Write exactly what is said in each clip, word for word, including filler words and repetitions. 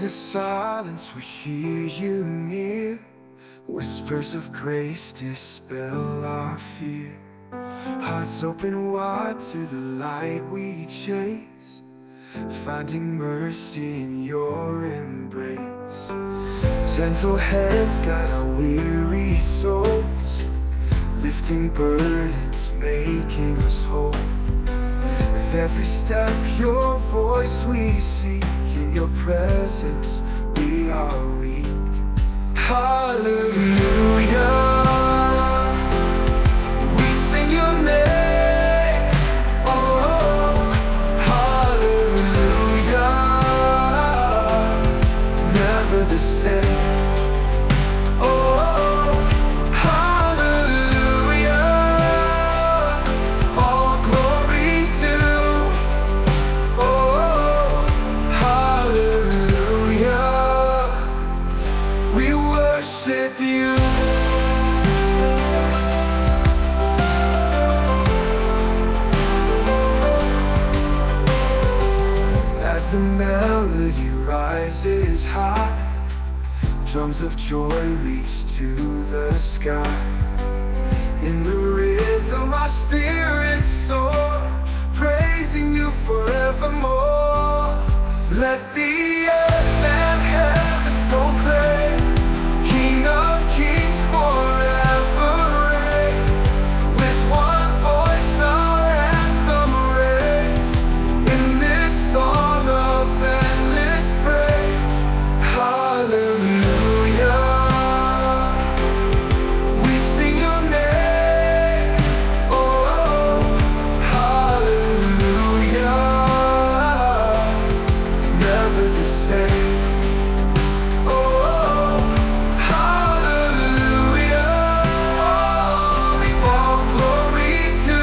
silence we hear you near. Whispers of grace dispel our fear. Hearts open wide to the light we chase, finding mercy in your embrace. Gentle hands guide our weary souls, lifting burdens, making us whole. With every step, your voice we seek. In your presence, we are weak. Hallelujah. We sing your name. Oh, hallelujah. Never the same. Oh, hallelujah. All glory to, oh, hallelujah. We worship you. As the melody rises high, drums of joy reach to the sky. In the rhythm our spirits soar, praising you forevermore. Let the earth and heavens proclaim, King of kings forever reign. With one voice our anthem raise, in this song of endless praise. Hallelujah. We sing your name. Oh, hallelujah. Never the same. Oh, hallelujah. All glory to,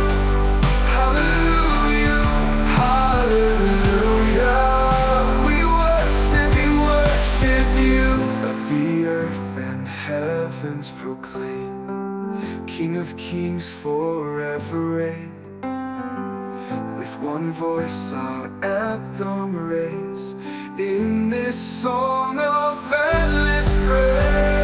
hallelujah, hallelujah. We worship, we worship you. Let the earth and heavens proclaim, King of kings forever reign. With one voice our anthem raise, in this song of endless praise.